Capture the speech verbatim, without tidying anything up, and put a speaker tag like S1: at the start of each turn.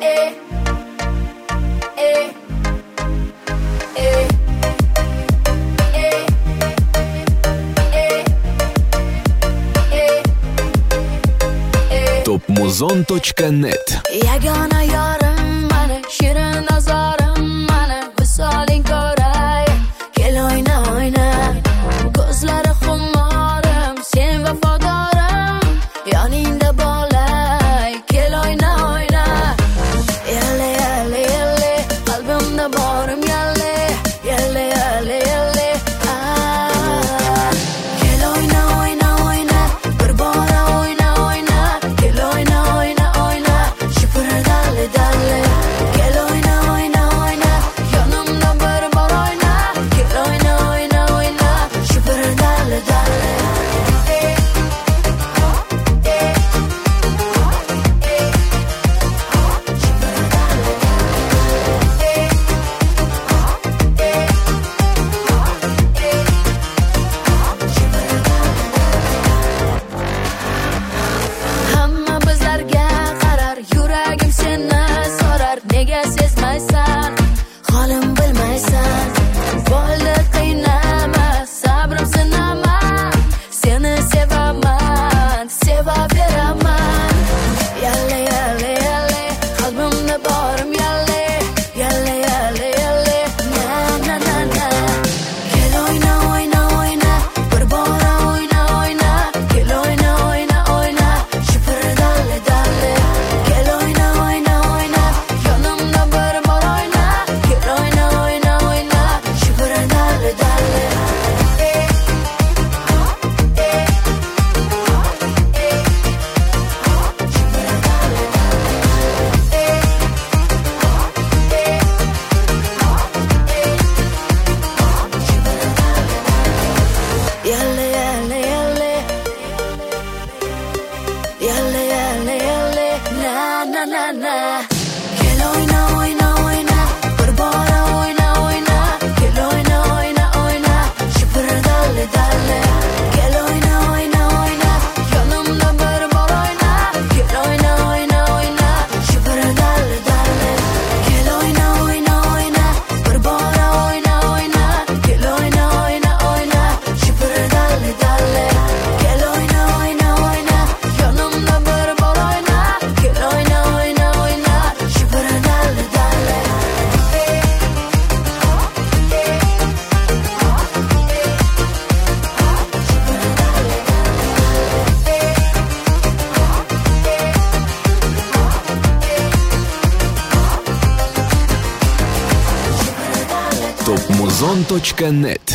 S1: topmuzon точка net.
S2: Yagona yorim mani, shirin nazorim mani, visoling ko'ray, kel o'yna o'yna. Ko'zlari xumorim, sen vafodorim, yoningda bo'lay, kel o'yna o'yna. Yalle yalle yalle, qalbimda borim yalle, yalle yalle yalle. Ah, kel o'yna o'yna o'yna, bir bora o'yna o'yna, kel o'yna o'yna o'yna, shipir dalle dalle. Kel o'yna o'yna o'yna, yonimda bir bora o'yna, kel o'yna o'yna o'yna, shipir dalle dalle. Hamma bizlarga qarar, yuragim seni so'rar, nega sezmaysan, holim bilmaysan. Bo'ldi qiynama, sabrim sinama, seni sevaman, sevaveraman. Yalle yalle yalle, qalbimda borim yalle, yalle yalle yalle. Na na na na. Kel o'yna o'yna o'yna, bir bora o'yna o'yna, kel o'yna o'yna o'yna, shipir dalle dalle. Kel o'yna o'yna o'yna, yonimda bir bora o'yna, kel o'yna o'yna o'yna, shipir dalle dalle. Yalle yalle yalle, yalle yalle yalle, na na na na. Kel o'yna o'yna o'yna, bir bora o'yna o'yna, kel o'yna o'yna o'yna, shipir dalle dalle. Kel o'yna o'yna o'yna, yonimda bir bora o'yna, kel o'yna o'yna o'yna, shipir dalle dalle. Kel o'yna o'yna o'yna, bir bora o'yna o'yna, kel o'yna o'yna o'yna, shipir dalle dalle. Kel o'yna o'yna o'yna, yonimda bir bora o'yna, kel o'yna o'yna o'yna, shipir dalle dalle.
S1: topmuzon точка net.